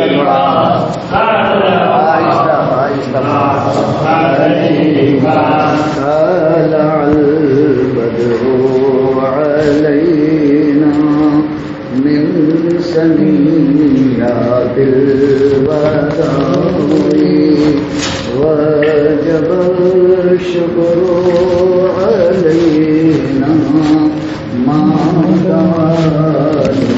سنيات الوداع وجب الشكر علينا ما دعا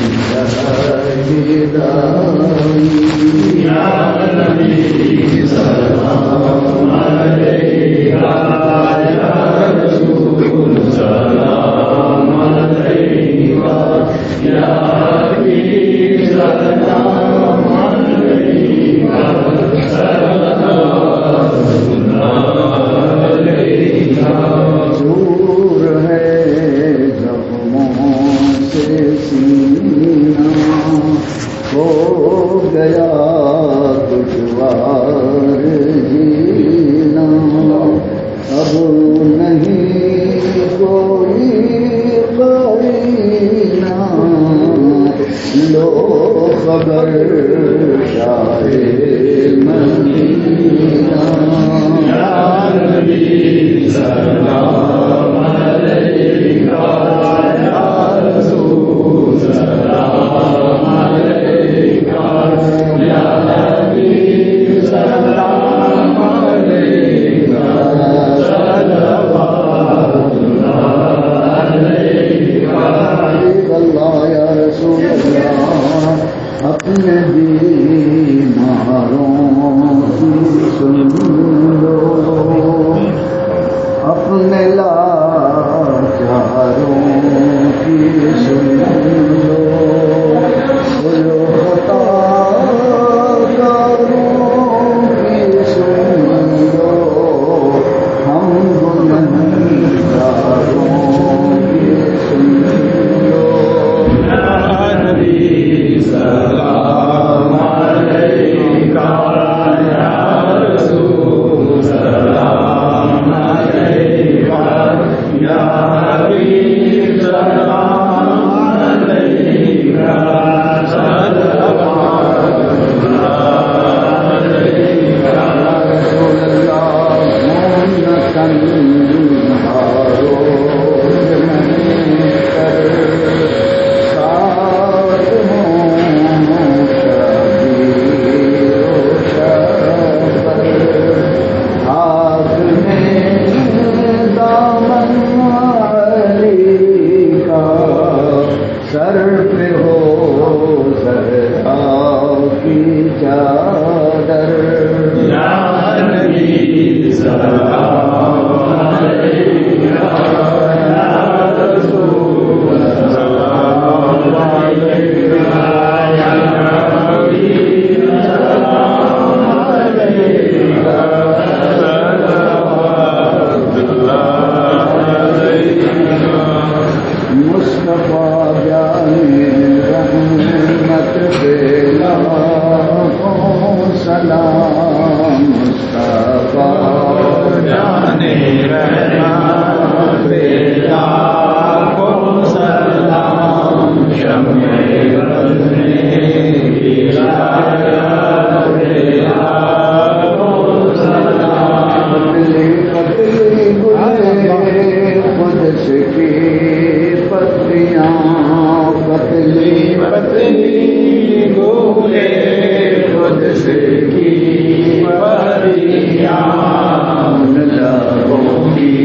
يا نبي سلام عليك يا رسول سلام عليك يا حبيب سلام عليك سلام عليك دور ہے زخموں سے سینہ ہو گیا دشوار جینا اب نہیں کوئی قرینہ لو خبر شاہ مدینہ یا نبی سلام علیک یا رسول سلام علیک یا حبیب سلام علیک صلوات اللہ علیک حبیب اللہ یا رسول اللہ اپنے بیماروں کی سن لو اپنے لاچاروں کی سن لو بولو خطاکاروں کی سن لو ہم گنہگاروں کی سن لو یا نبی سلام علیک یا رسول سلام علیک یا حبیب سلام علیک صلوات اللہ علیک یا رسول اللہ مونتن ہارو جمعی کر ساتھ ہوں شبیر و شبر ہاتھ میں دامن علی کا سر پہ ہو زہرا کی چادر یا نبی سلام علیک یا رسول سلام علیک یا حبیب سلام علیک صلوات اللہ علیک مصطفیٰ جانے رحمت پہ لاکھوں سلام مصطفیٰ جانے رحمت پہ لاکھوں سلام شمع روشنی کی ہدایت پہ لاکھوں سلام پتلی پتلی گلے قدس کی پتیاں پتلی پتلی گلے قدس کی پتیاں لبوں کی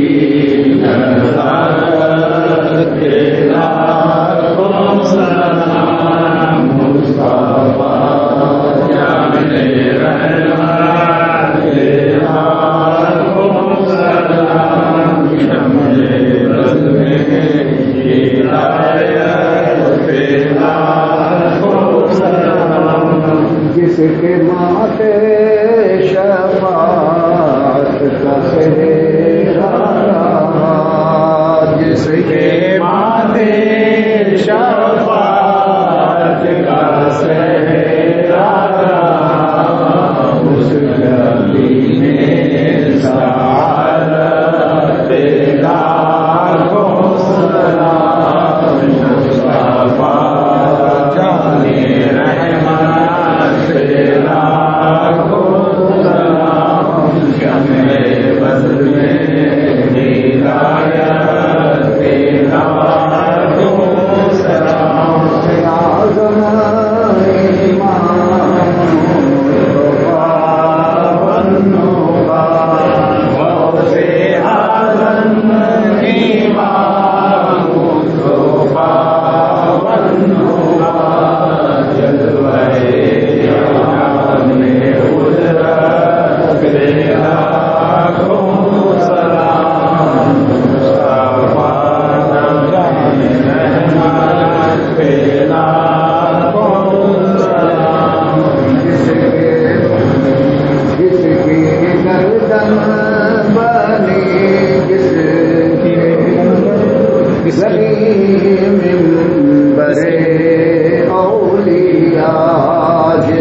نظارت کے لاکھوں سلام مصطفیٰ جانے رحمت کے لاکھوں سلام شمع روشنی کی ہدایت پہ لاکھوں سلام جس کے ماتھے شفاعت کا سہرا جس کے ماتھے شفاعت کا سہرا اس گلی میں سعادت پہ لاکھوں سلام مصطفیٰ جانے رحمت پہ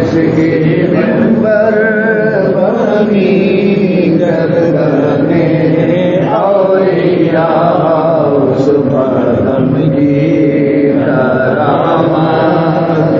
اس کے منبر بنی گردنے اولیاء سبحان کی کرامات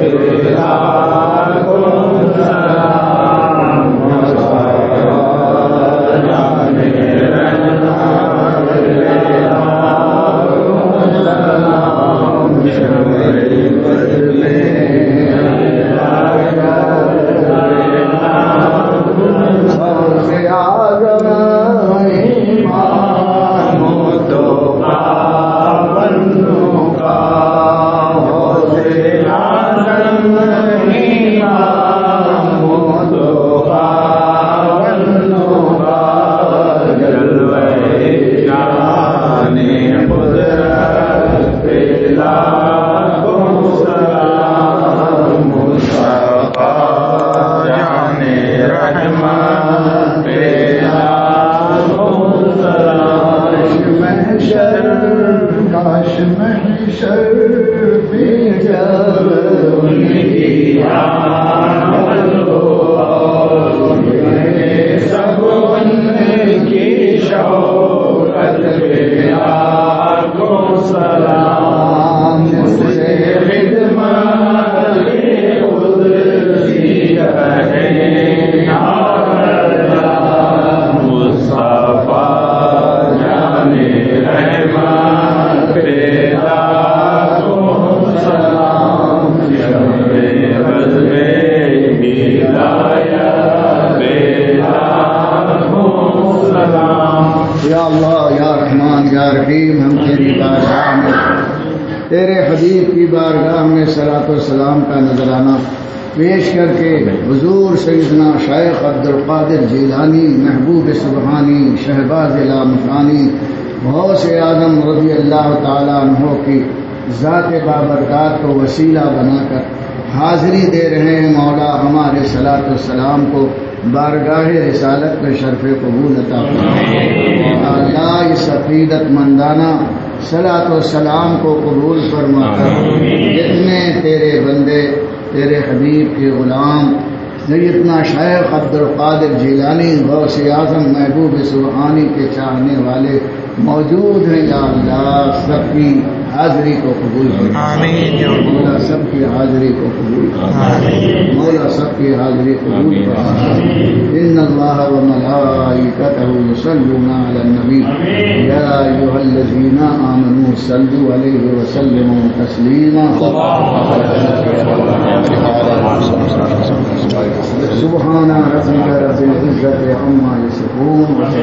سلام کا نذرانہ پیش کر کے حضور سیدنا شیخ عبد القادر جیلانی محبوب سبحانی شہباز لامکانی غوث اعظم رضی اللہ تعالیٰ عنہ کی ذات بابرکات کو وسیلہ بنا کر حاضری دے رہے ہیں۔ مولا ہمارے صلاۃ والسلام کو بارگاہ رسالت میں شرف قبول عطا فرمائے۔ اللہ اس عقیدت مندانہ صلاۃ والسلام کو قبول فرما کر جتنے تیرے بندے تیرے حبیب کے غلام سیدنا شیخ عبد القادر جیلانی غوث اعظم محبوب سبحانی کے چاہنے والے موجود ہیں، یا اللہ سب کی حاضری کو قبول فرما۔ مولا سب کی حاضری کو قبول فرما۔ مولا سب کی حاضری قبول فرما۔ ان اللہ وملائکتہ یصلون علی النبی یا ایھا الذین آمنوا صلوا علیہ وسلموا تسلیما۔ سبحان ربک رب العزة عما یصفون